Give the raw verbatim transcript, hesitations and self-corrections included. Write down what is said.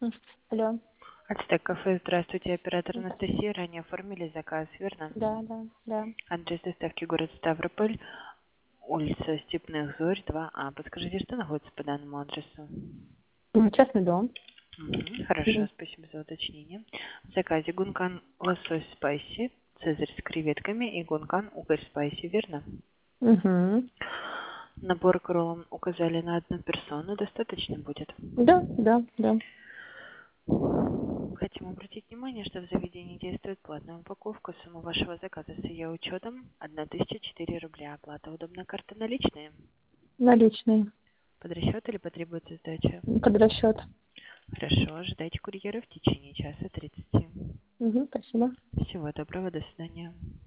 Алло. Ацтек кафе, здравствуйте, оператор Анастасия. Ранее оформили заказ, верно? Да, да, да. Адрес доставки город Ставрополь, улица Степных Зорь, два А. Подскажите, что находится по данному адресу? М, Частный дом. Мгм, хорошо, Мгм. спасибо за уточнение. В заказе гункан лосось спайси, цезарь с креветками и гункан угорь спайси, верно? Мгм. Набор к роллам указали на одну персону, достаточно будет? Да, да, да. Хотим обратить внимание, что в заведении действует платная упаковка. Сумма вашего заказа с ее учетом тысяча четыре рубля. Оплата удобная, карта наличные. Наличные. Под расчет или потребуется сдача? Под расчет. Хорошо, ожидайте курьера в течение часа тридцати. Угу, спасибо. Всего доброго, до свидания.